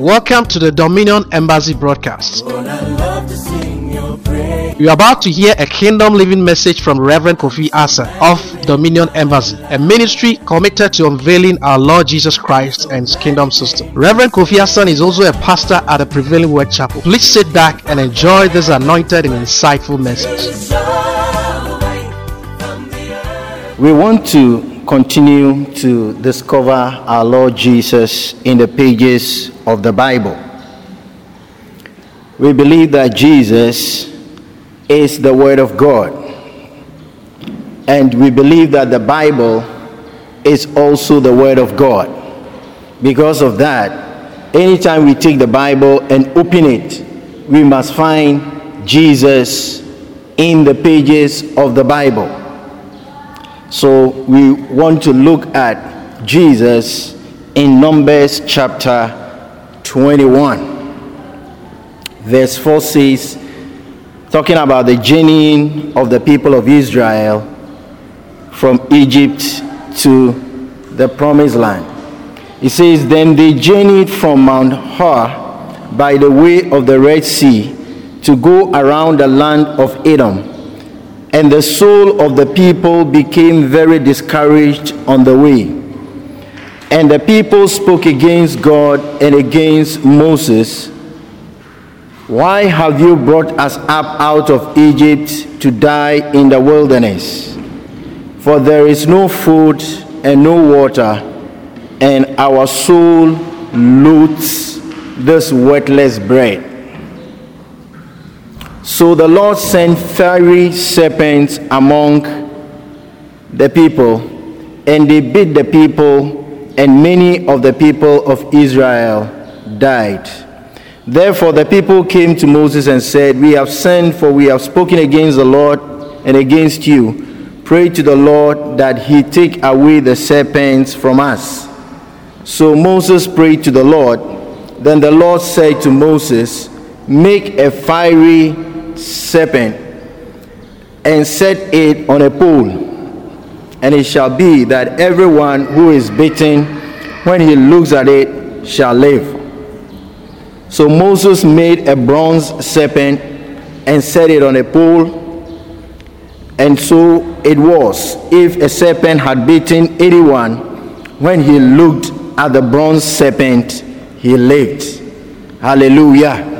Welcome to the Dominion Embassy broadcast. You are about to hear a kingdom living message from Reverend Kofi Asa of Dominion Embassy, a ministry committed to unveiling our Lord Jesus Christ and His kingdom system. Reverend Kofi Asa is also a pastor at the Prevailing Word Chapel. Please sit back and enjoy this anointed and insightful message. We want to continue to discover our Lord Jesus in the pages of the Bible. We believe that Jesus is the Word of God, and we believe that the Bible is also the Word of God. Because of that, anytime we take the Bible and open it, we must find Jesus in the pages of the Bible. So we want to look at Jesus in Numbers chapter 21. Verse 4 says, talking about the journeying of the people of Israel from Egypt to the promised land. It says, then they journeyed from Mount Hor by the way of the Red Sea to go around the land of Edom. And the soul of the people became very discouraged on the way. And the people spoke against God and against Moses. Why have you brought us up out of Egypt to die in the wilderness? For there is no food and no water, and our soul loathes this worthless bread. So the Lord sent fiery serpents among the people, and they bit the people, and many of the people of Israel died. Therefore the people came to Moses and said, we have sinned, for we have spoken against the Lord and against you. Pray to the Lord that he take away the serpents from us. So Moses prayed to the Lord. Then the Lord said to Moses, make a fiery serpent and set it on a pole, and it shall be that everyone who is bitten, when he looks at it, shall live. So Moses made a bronze serpent and set it on a pole, and so it was, if a serpent had bitten anyone, when he looked at the bronze serpent, he lived. Hallelujah.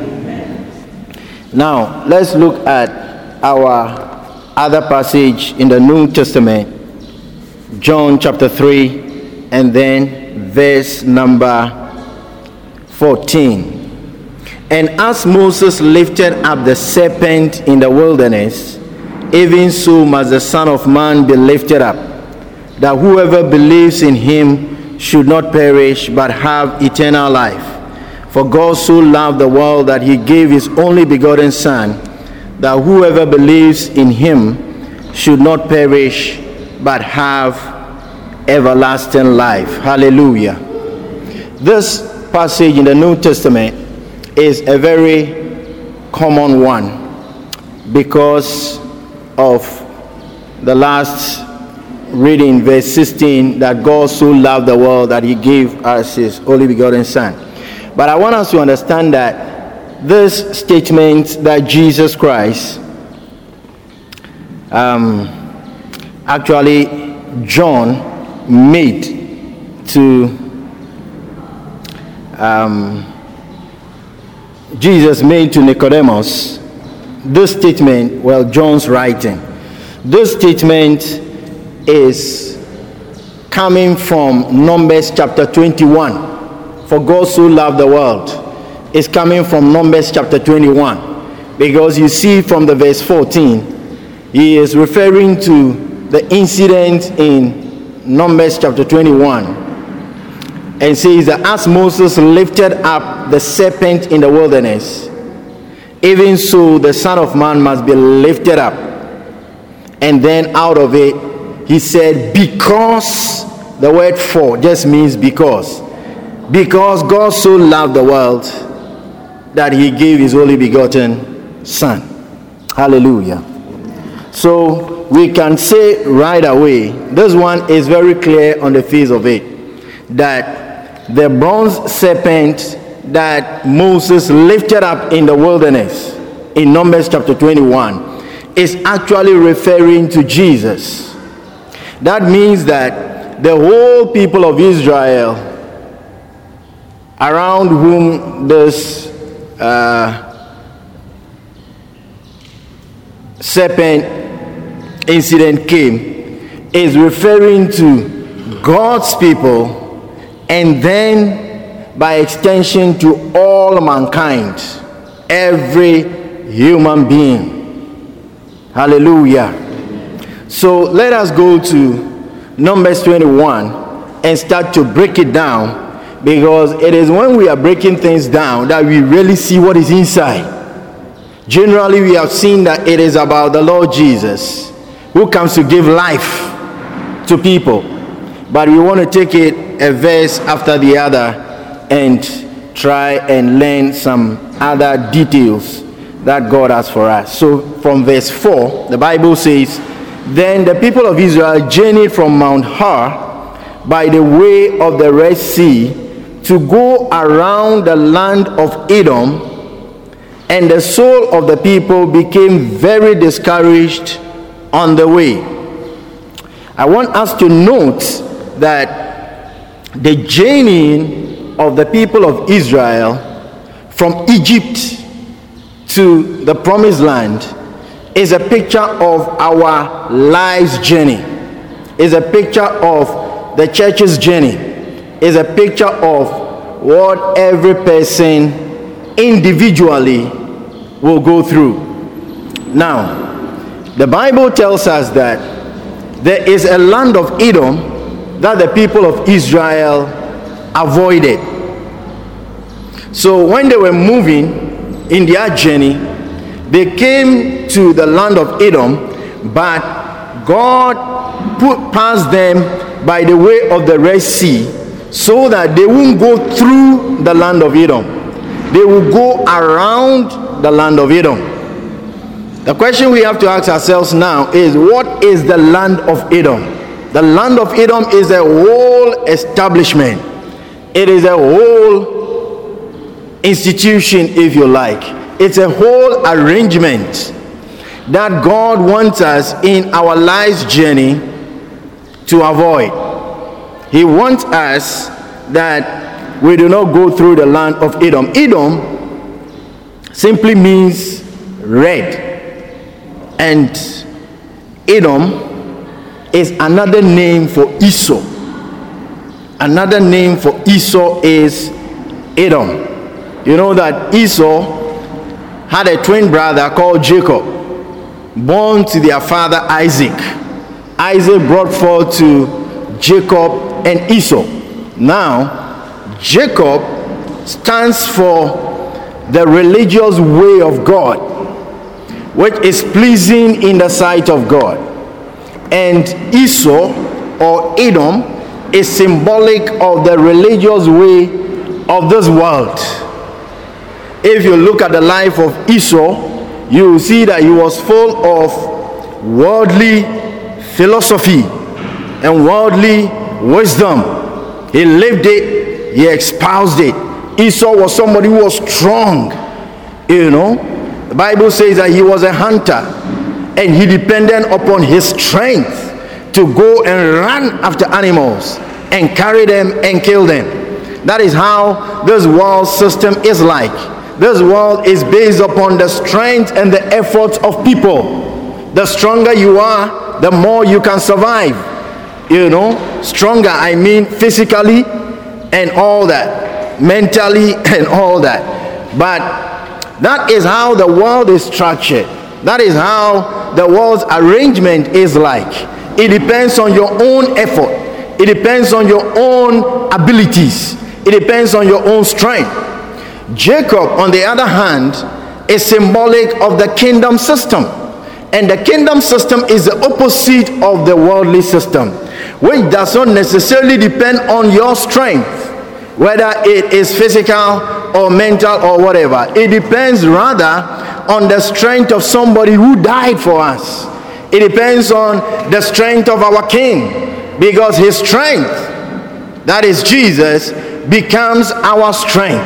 Now, let's look at our other passage in the New Testament, John chapter 3, and then verse number 14. And as Moses lifted up the serpent in the wilderness, even so must the Son of Man be lifted up, that whoever believes in him should not perish but have eternal life. For God so loved the world that he gave his only begotten Son, that whoever believes in him should not perish but have everlasting life. Hallelujah. This passage in the New Testament is a very common one because of the last reading, verse 16, that God so loved the world that he gave us his only begotten Son. But I want us to understand that this statement that Jesus Christ, actually John made to, Jesus made to Nicodemus, this statement, well, John's writing. This statement is coming from Numbers chapter 21. For God so loved the world, is coming from Numbers chapter 21, because you see from the verse 14, he is referring to the incident in Numbers chapter 21, and says that as Moses lifted up the serpent in the wilderness, even so the Son of Man must be lifted up. And then out of it, he said, because, the word for just means because God so loved the world that he gave his only begotten Son. Hallelujah. So we can say right away, this one is very clear on the face of it, that the bronze serpent that Moses lifted up in the wilderness in Numbers chapter 21 is actually referring to Jesus. That means that the whole people of Israel, around whom this serpent incident came, is referring to God's people, and then by extension to all mankind, every human being. Hallelujah. So let us go to Numbers 21 and start to break it down, because it is when we are breaking things down that we really see what is inside. Generally, we have seen that it is about the Lord Jesus, who comes to give life to people. But we want to take it a verse after the other and try and learn some other details that God has for us. So from verse 4, the Bible says, "Then the people of Israel journeyed from Mount Hor by the way of the Red Sea to go around the land of Edom, and the soul of the people became very discouraged on the way." I want us to note that the journeying of the people of Israel from Egypt to the promised land is a picture of our life's journey, is a picture of the church's journey, is a picture of what every person individually will go through. Now, the Bible tells us that there is a land of Edom that the people of Israel avoided. So when they were moving in their journey, they came to the land of Edom, but God put past them by the way of the Red Sea so that they won't go through the land of Edom. They will go around the land of Edom. The question we have to ask ourselves now is, what is the land of Edom? The land of Edom is a whole establishment. It is a whole institution, if you like. It's a whole arrangement that God wants us in our life's journey to avoid. He wants us that we do not go through the land of Edom. Edom simply means red, and Edom is another name for Esau. Another name for Esau is Edom. You know that Esau had a twin brother called Jacob, born to their father Isaac. Isaac brought forth to Jacob and Esau. Now, Jacob stands for the religious way of God, which is pleasing in the sight of God. And Esau, or Edom, is symbolic of the religious way of this world. If you look at the life of Esau, you will see that he was full of worldly philosophy and worldly wisdom. He lived it, he espoused it. Esau was somebody who was strong. You know, the Bible says that he was a hunter, and he depended upon his strength to go and run after animals and carry them and kill them. That is how this world system is like. This world is based upon the strength and the efforts of people. The stronger you are, the more you can survive. You know, stronger, I mean physically and all that, mentally and all that. But that is how the world is structured. That is how the world's arrangement is like. It depends on your own effort. It depends on your own abilities. It depends on your own strength. Jacob, on the other hand, is symbolic of the kingdom system. And the kingdom system is the opposite of the worldly system, which does not necessarily depend on your strength, whether it is physical or mental or whatever. It depends rather on the strength of somebody who died for us. It depends on the strength of our King, because his strength, that is Jesus, becomes our strength.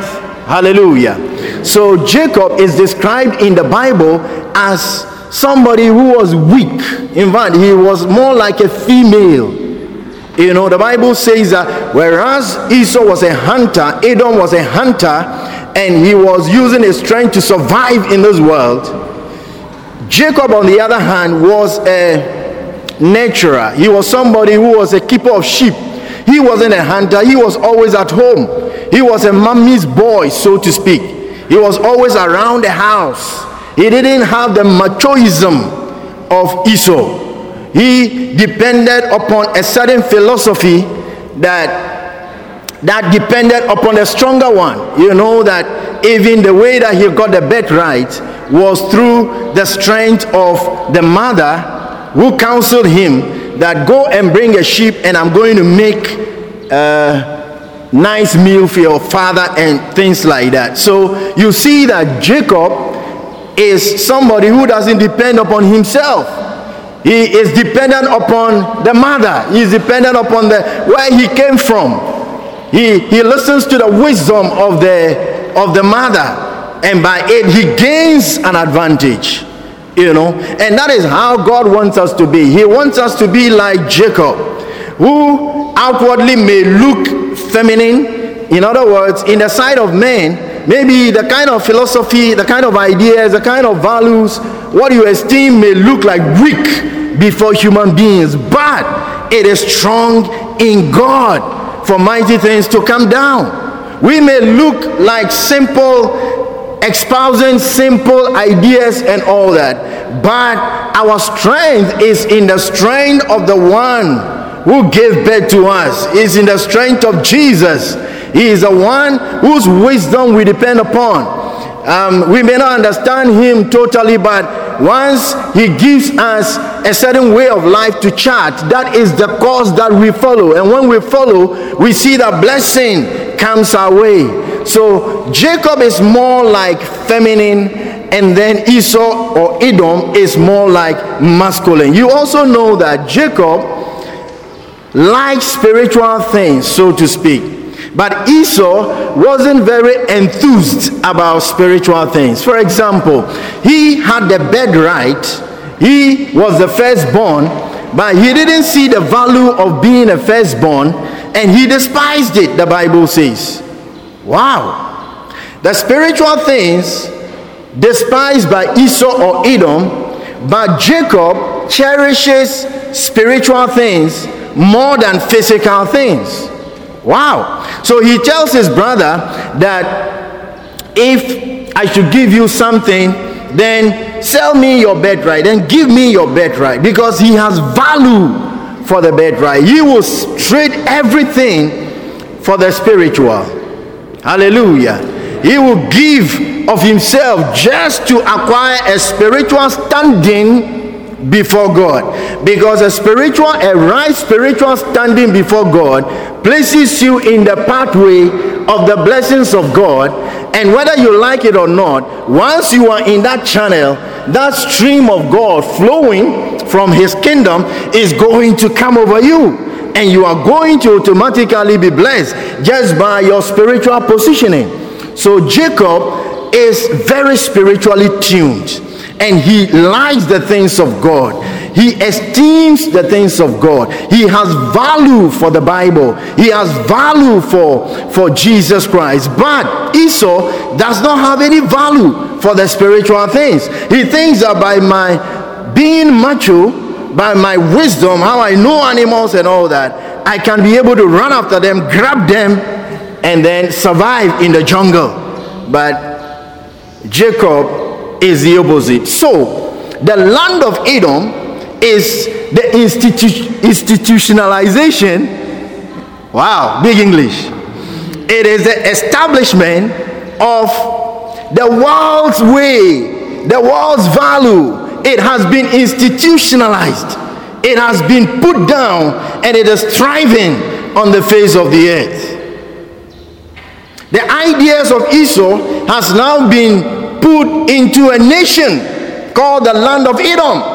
Hallelujah. So Jacob is described in the Bible as somebody who was weak. In fact, he was more like a female. You know, the Bible says that whereas Esau was a hunter, Edom was a hunter, and he was using his strength to survive in this world, Jacob, on the other hand, was a nurturer. He was somebody who was a keeper of sheep. He wasn't a hunter. He was always at home. He was a mommy's boy, so to speak. He was always around the house. He didn't have the machoism of Esau. He depended upon a certain philosophy that depended upon a stronger one. You know that even the way that he got the birthright was through the strength of the mother who counseled him that go and bring a sheep and I'm going to make a nice meal for your father and things like that. So you see that Jacob is somebody who doesn't depend upon himself. He is dependent upon the mother. He is dependent upon where he came from. He listens to the wisdom of the mother, and by it he gains an advantage. You know, and that is how God wants us to be. He wants us to be like Jacob, who outwardly may look feminine. In other words, in the sight of men, maybe the kind of philosophy, the kind of ideas, the kind of values, what you esteem may look like weak before human beings, but it is strong in God for mighty things to come down. We may look like simple, espousing simple ideas and all that, but our strength is in the strength of the one who gave birth to us. Is in the strength of Jesus. He is the one whose wisdom we depend upon. We may not understand him totally, but once he gives us a certain way of life to chart, that is the course that we follow. And when we follow, we see that blessing comes our way. So Jacob is more like feminine, and then Esau or Edom is more like masculine. You also know that Jacob likes spiritual things, so to speak. But Esau wasn't very enthused about spiritual things. For example, he had the birthright. He was the firstborn, but he didn't see the value of being a firstborn, and he despised it, the Bible says. Wow. The spiritual things despised by Esau or Edom, but Jacob cherishes spiritual things more than physical things. Wow. So he tells his brother that if I should give you something, then sell me your birthright and give me your birthright, because he has value for the birthright. He will trade everything for the spiritual. Hallelujah. He will give of himself just to acquire a spiritual standing before God, because a right spiritual standing before God places you in the pathway of the blessings of God. And whether you like it or not, once you are in that channel, that stream of God flowing from his kingdom is going to come over you, and you are going to automatically be blessed just by your spiritual positioning. So Jacob is very spiritually tuned, and he likes the things of God. He esteems the things of God. He has value for the Bible. He has value for Jesus Christ. But Esau does not have any value for the spiritual things. He thinks that by my being macho, by my wisdom, how I know animals and all that, I can be able to run after them, grab them, and then survive in the jungle. But Jacob is the opposite. So the land of Edom is the institutionalization. Wow, big English. It is the establishment of the world's way, the world's value. It has been institutionalized. It has been put down, and it is thriving on the face of the earth. The ideas of Esau has now been put into a nation called the land of Edom.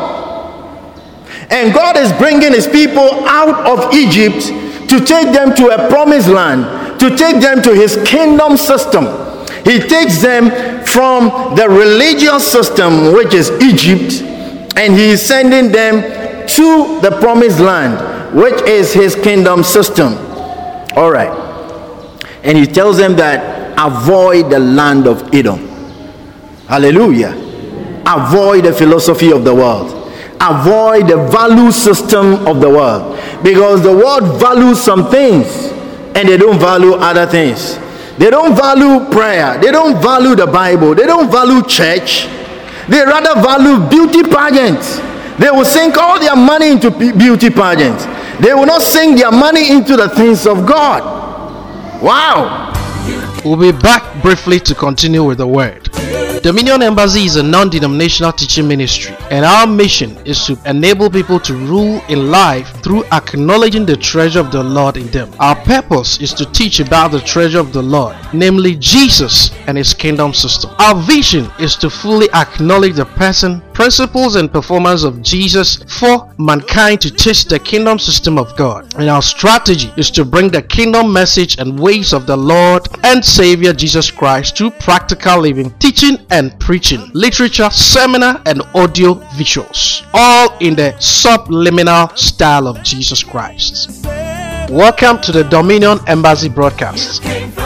And God is bringing his people out of Egypt to take them to a promised land, to take them to his kingdom system. He takes them from the religious system, which is Egypt, and he is sending them to the promised land, which is his kingdom system. All right. And he tells them that avoid the land of Edom. Hallelujah. Avoid the philosophy of the world. Avoid the value system of the world. Because the world values some things and they don't value other things. They don't value prayer. They don't value the Bible. They don't value church. They rather value beauty pageants. They will sink all their money into beauty pageants. They will not sink their money into the things of God. Wow. We'll be back briefly to continue with the word. Dominion Embassy is a non-denominational teaching ministry, and our mission is to enable people to rule in life through acknowledging the treasure of the Lord in them. Our purpose is to teach about the treasure of the Lord, namely Jesus and his kingdom system. Our vision is to fully acknowledge the person, principles, and performance of Jesus for mankind to taste the kingdom system of God. And our strategy is to bring the kingdom message and ways of the Lord and Savior Jesus Christ to practical living, teaching and preaching, literature, seminar, and audio visuals, all in the subliminal style of Jesus Christ. Welcome to the Dominion Embassy broadcast.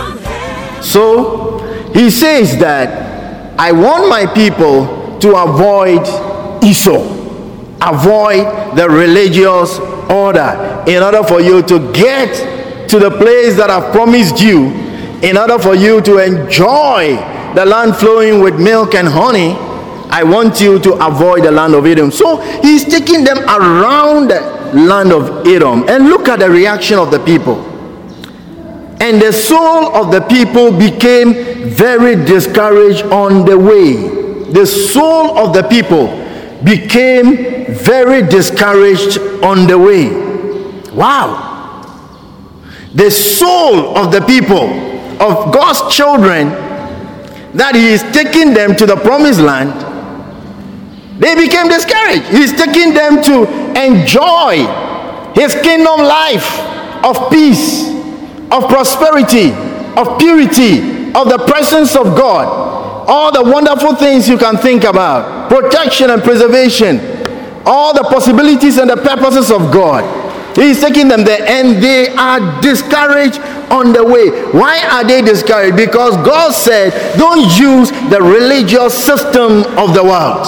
So he says that I want my people to avoid Esau, avoid the religious order, in order for you to get to the place that I've promised you, in order for you to enjoy the land flowing with milk and honey. I want you to avoid the land of Edom. So he's taking them around the land of Edom. And look at the reaction of the people. And the soul of the people became very discouraged on the way. The soul of the people became very discouraged on the way. Wow. The soul of the people, of God's children, that he is taking them to the promised land, they became discouraged. He's taking them to enjoy his kingdom life of peace, of prosperity, of purity, of the presence of God, all the wonderful things you can think about, protection and preservation, all the possibilities and the purposes of God. He's taking them there, and they are discouraged on the way. Why are they discouraged? Because God said, don't use the religious system of the world.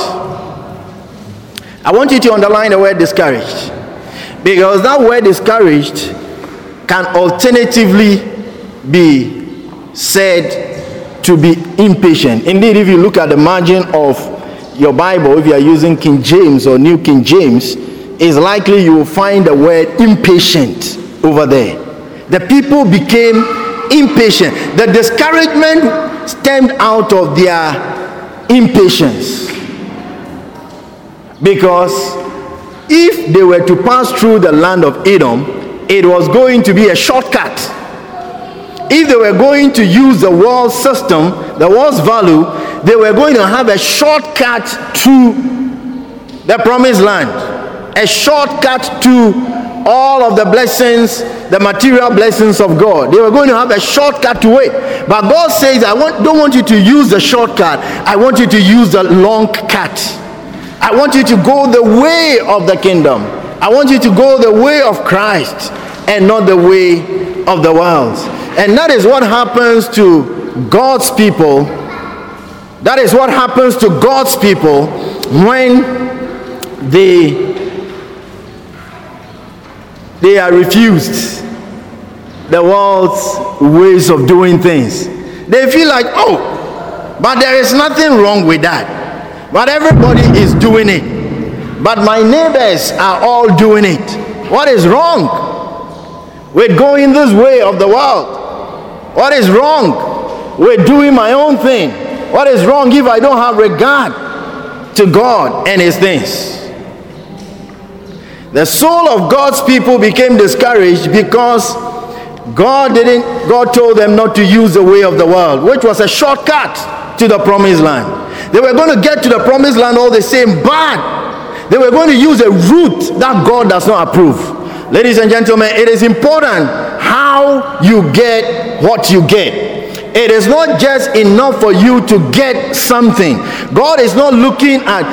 I want you to underline the word discouraged, because that word discouraged can alternatively be said to be impatient. Indeed, if you look at the margin of your Bible, if you are using King James or New King James, it's likely you will find the word impatient over there. The people became impatient. The discouragement stemmed out of their impatience. Because if they were to pass through the land of Edom, it was going to be a shortcut. If they were going to use the world system, the world's value, they were going to have a shortcut to the promised land. A shortcut to all of the blessings, the material blessings of God. They were going to have a shortcut to it. But God says, don't want you to use the shortcut. I want you to use the long cut. I want you to go the way of the kingdom. I want you to go the way of Christ and not the way of the world. And that is what happens to God's people. That is what happens to God's people when they are refused the world's ways of doing things. They feel like, oh, but there is nothing wrong with that. But everybody is doing it. But my neighbors are all doing it. What is wrong with going this way of the world? What is wrong with doing my own thing? What is wrong if I don't have regard to God and his things? The soul of God's people became discouraged because God told them not to use the way of the world, which was a shortcut to the promised land. They were going to get to the promised land all the same, but they were going to use a route that God does not approve. Ladies and gentlemen, it is important how you get what you get. it is not just enough for you to get something. God is not looking at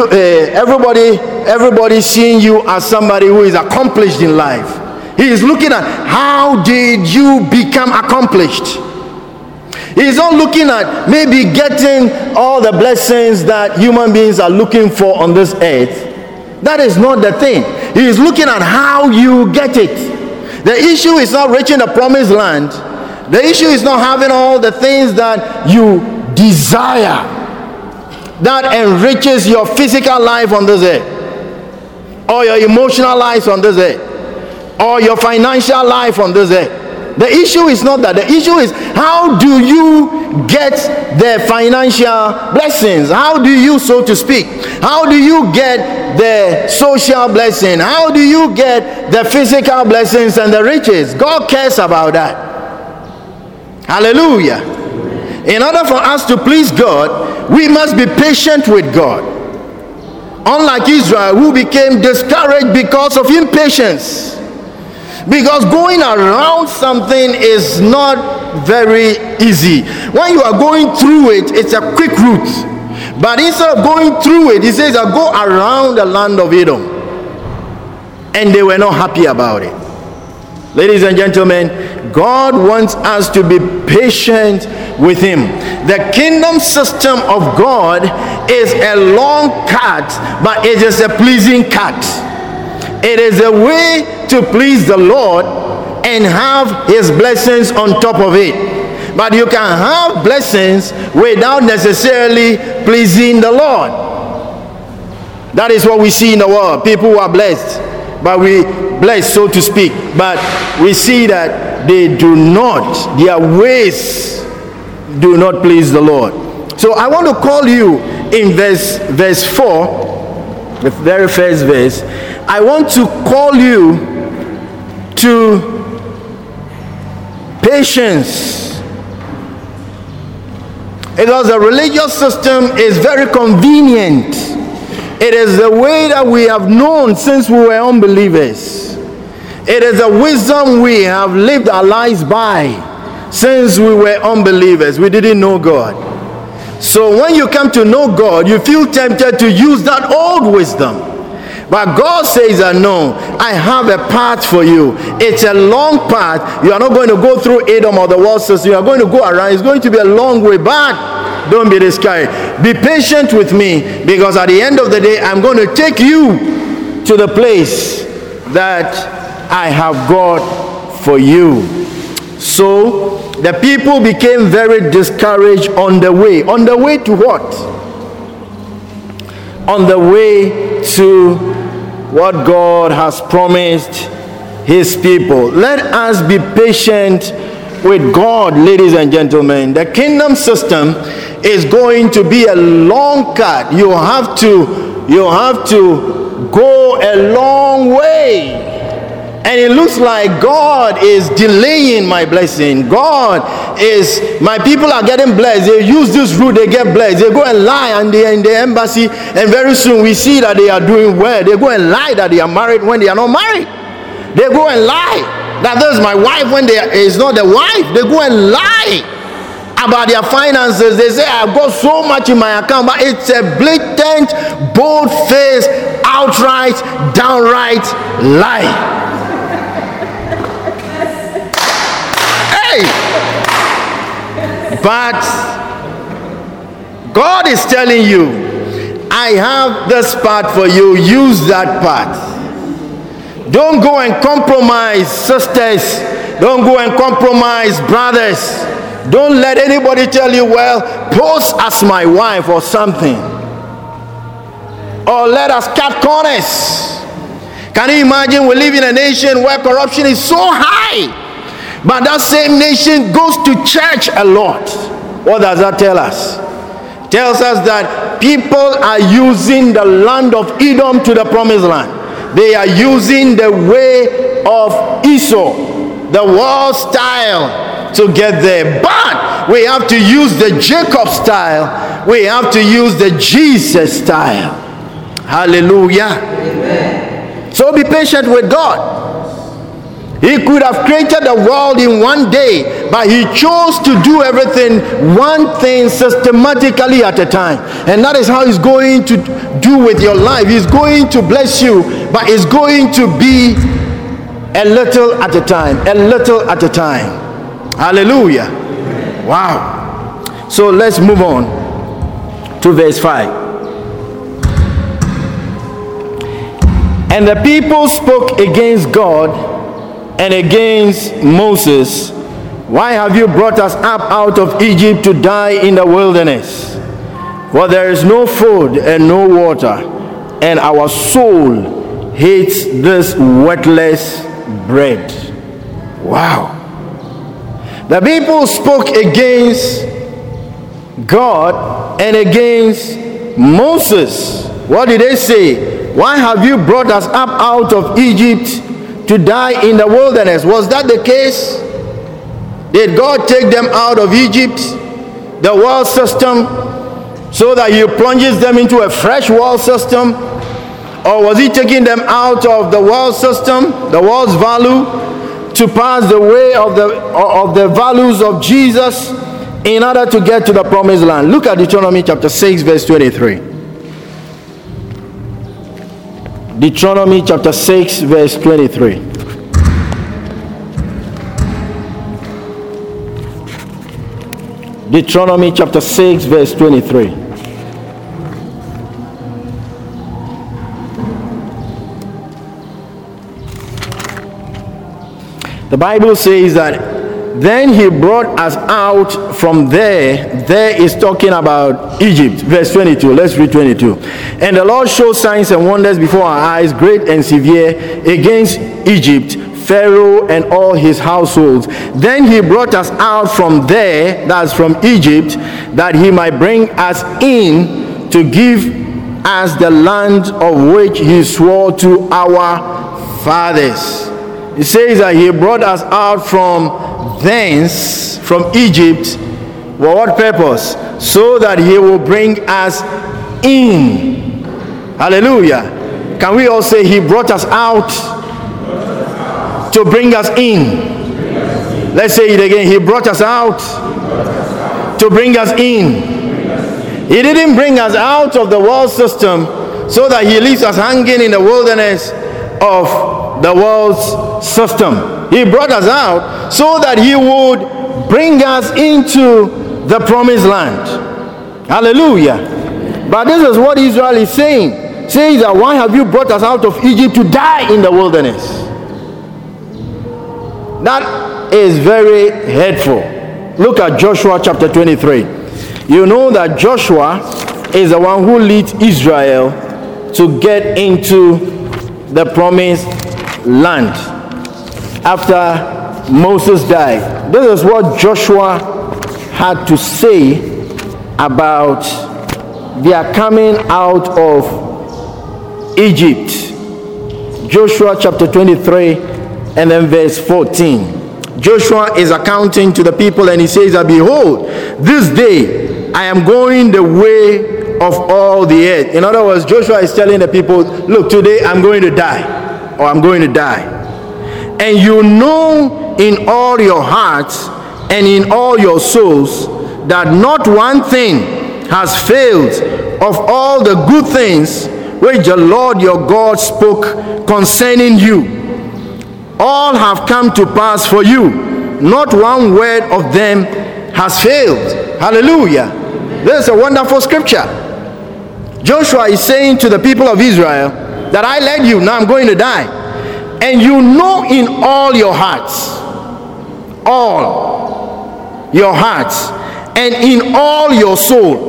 everybody seeing you as somebody who is accomplished in life. He is looking at how did you become accomplished. He's not looking at maybe getting all the blessings that human beings are looking for on this earth. That is not the thing. He is looking at how you get it. The issue is not reaching the promised land. The issue is not having all the things that you desire that enriches your physical life on this earth, or your emotional life on this earth, or your financial life on this earth. The issue is not that. The issue is, how do you get the financial blessings? How do you, so to speak, how do you get the social blessing? How do you get the physical blessings and the riches? God cares about that. Hallelujah. In order for us to please God, we must be patient with God. Unlike Israel, who became discouraged because of impatience. Because going around something is not very easy. When you are going through it, it's a quick route. But instead of going through it, he says, I'll go around the land of Edom. And they were not happy about it. Ladies and gentlemen, God wants us to be patient with him. The kingdom system of God is a long cut, but it is a pleasing cut. It is a way to please the Lord and have his blessings on top of it. But you can have blessings without necessarily pleasing the Lord. That is what we see in the world. People who are blessed, but we blessed, so to speak, but we see that they do not, their ways do not please the Lord. So I want to call you in verse 4, the very first verse. I want to call you to patience. Because the religious system is very convenient. It is the way that we have known since we were unbelievers. It is the wisdom we have lived our lives by since we were unbelievers. We didn't know God. So when you come to know God, you feel tempted to use that old wisdom. But God says that no, I have a path for you. It's a long path. You are not going to go through Edom or the world system. You are going to go around. It's going to be a long way back. Don't be discouraged. Be patient with me, because at the end of the day, I'm going to take you to the place that I have got for you. So the people became very discouraged on the way. On the way to what? On the way to what God has promised his people. Let us be patient with God, ladies and gentlemen. The kingdom system is going to be a long cut. You have to go a long way. And it looks like God is delaying my blessing. My people are getting blessed. They use this route, they get blessed. They go and lie and they are in the embassy, and very soon we see that they are doing well. They go and lie that they are married when they are not married. They go and lie that this is my wife when is not the wife. They go and lie about their finances. They say, I've got so much in my account, but it's a blatant, bold-faced, outright, downright lie. But God is telling you, I have this path for you. Use that path. Don't go and compromise sisters. Don't go and compromise brothers. Don't let anybody tell you, well, pose as my wife or something, or let us cut corners. Can you imagine? We live in a nation where corruption is so high, but that same nation goes to church a lot. What does that tell us? It tells us that people are using the land of Edom to the promised land. They are using the way of Esau, the world style, to get there. But we have to use the Jacob style. We have to use the Jesus style. Hallelujah. Amen. So be patient with God. He could have created the world in one day, but he chose to do everything, one thing systematically at a time. And that is how he's going to do with your life. He's going to bless you, but it's going to be a little at a time, a little at a time. Hallelujah. Wow. So let's move on to verse 5. And the people spoke against God and against Moses. Why have you brought us up out of Egypt to die in the wilderness? For there is no food and no water, and our soul hates this worthless bread. Wow. The people spoke against God and against Moses. What did they say? Why have you brought us up out of Egypt to die in the wilderness? Was that the case? Did God take them out of Egypt, the world system, so that he plunges them into a fresh world system? Or was he taking them out of the world system, the world's value, to pass the way of the values of Jesus in order to get to the promised land? Look at Deuteronomy chapter 6 verse 23. Deuteronomy chapter 6 verse 23. Deuteronomy chapter 6 verse 23. The Bible says that then he brought us out from there. There is talking about Egypt. Verse 22. Let's read 22. And the Lord showed signs and wonders before our eyes, great and severe, against Egypt, Pharaoh and all his households. Then he brought us out from there, that's from Egypt, that he might bring us in to give us the land of which he swore to our fathers. It says that he brought us out from thence, from Egypt. For what purpose? So that he will bring us in. Hallelujah. Can we all say he brought us out to bring us in? Let's say it again. He brought us out to bring us in. He didn't bring us out of the world system so that he leaves us hanging in the wilderness of the world's system. He brought us out so that he would bring us into the promised land. Hallelujah. But this is what Israel is saying. Says that why have you brought us out of Egypt to die in the wilderness? That is very hurtful. Look at Joshua chapter 23. You know that Joshua is the one who leads Israel to get into the promised land after Moses died. This is what Joshua had to say about their coming out of Egypt. Joshua chapter 23 and then verse 14. Joshua is accounting to the people and he says that, behold, this day I am going the way of all the earth. In other words, Joshua is telling the people, look, today I'm going to die, or I'm going to die. And you know in all your hearts and in all your souls that not one thing has failed of all the good things which the Lord your God spoke concerning you. All have come to pass for you. Not one word of them has failed. Hallelujah. This is a wonderful scripture. Joshua is saying to the people of Israel that I led you, now I'm going to die. And you know in all your hearts, all your hearts, and in all your soul,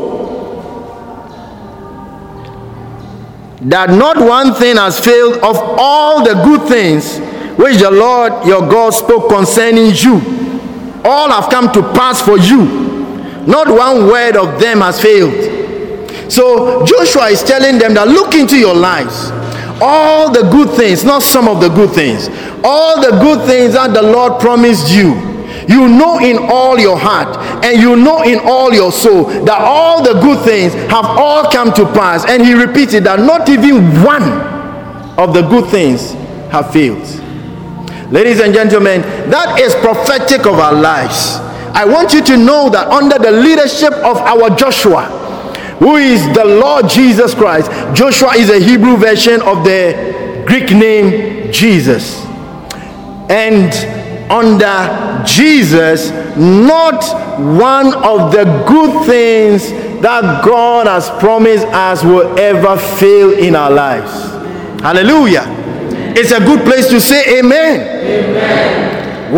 that not one thing has failed of all the good things which the Lord your God spoke concerning you. All have come to pass for you. Not one word of them has failed. So Joshua is telling them that look into your lives. All the good things, not some of the good things. All the good things that the Lord promised you. You know in all your heart and you know in all your soul that all the good things have all come to pass. And he repeated that not even one of the good things have failed. Ladies and gentlemen, that is prophetic of our lives. I want you to know that under the leadership of our Joshua, who is the Lord Jesus Christ, Joshua is a Hebrew version of the Greek name Jesus. And under Jesus, not one of the good things that God has promised us will ever fail in our lives. Hallelujah. It's a good place to say amen. Amen.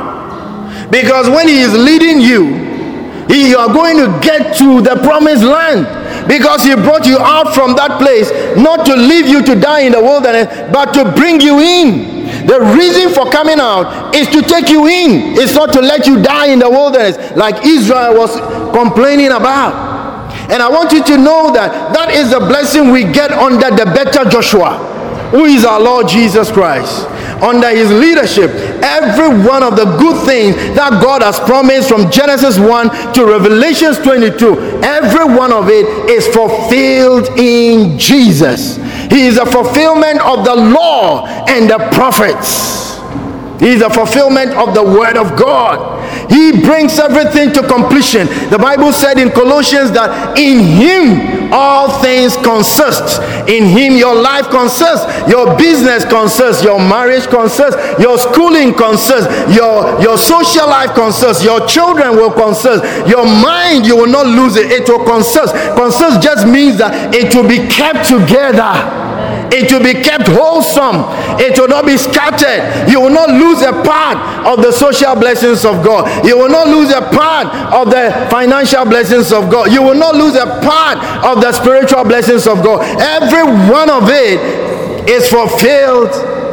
Wow. Because when He is leading you, you are going to get to the promised land. Because He brought you out from that place, not to leave you to die in the wilderness, but to bring you in. The reason for coming out is to take you in. It's not to let you die in the wilderness like Israel was complaining about. And I want you to know that that is the blessing we get under the better Joshua, who is our Lord Jesus Christ. Under His leadership, every one of the good things that God has promised from Genesis 1 to Revelation 22, every one of it is fulfilled in Jesus. He is a fulfillment of the law and the prophets. He is a fulfillment of the word of God. He brings everything to completion. The Bible said in Colossians that in Him all things consist. In Him your life consists, your business consists, your marriage consists, your schooling consists, your social life consists, your children will consist, your mind, you will not lose it, it will consist. Consist just means that it will be kept together. It will be kept wholesome. It will not be scattered. You will not lose a part of the social blessings of God. You will not lose a part of the financial blessings of God. You will not lose a part of the spiritual blessings of God. Every one of it is fulfilled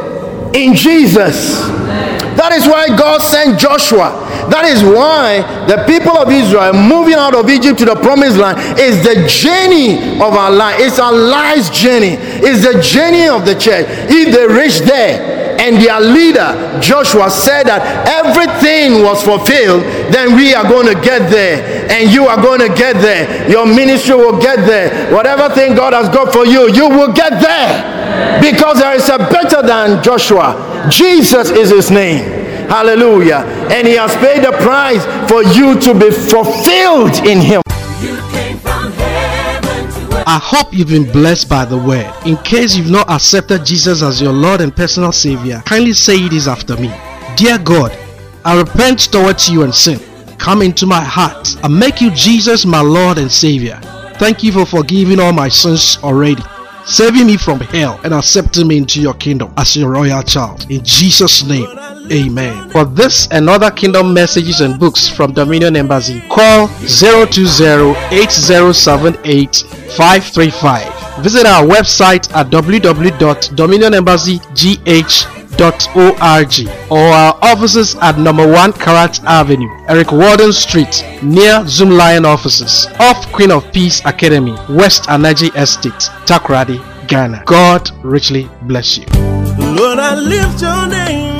in Jesus. That is why God sent Joshua. That is why the people of Israel moving out of Egypt to the promised land is the journey of our life. It's our life's journey. It's the journey of the church. If they reach there and their leader Joshua said that everything was fulfilled, then we are going to get there, and you are going to get there. Your ministry will get there. Whatever thing God has got for you, you will get there, because there is a better than Joshua. Jesus is His name. Hallelujah. And He has paid the price for you to be fulfilled in Him. I hope you've been blessed by the word. In case you've not accepted Jesus as your Lord and personal Savior, kindly say this after me. Dear God, I repent towards you and sin. Come into my heart and make you Jesus my Lord and Savior. Thank you for forgiving all my sins already, saving me from hell and accepting me into your kingdom as your royal child. In Jesus' name, amen. For this and other kingdom messages and books from Dominion Embassy, call 020-8078-535. Visit our website at www.dominionembassygh.org or our offices at number 1 Karat Avenue, Eric Warden Street, near Zoom Lion offices, off Queen of Peace Academy, West Anaji Estate, Takoradi, Ghana. God richly bless you. Lord, I lift your name.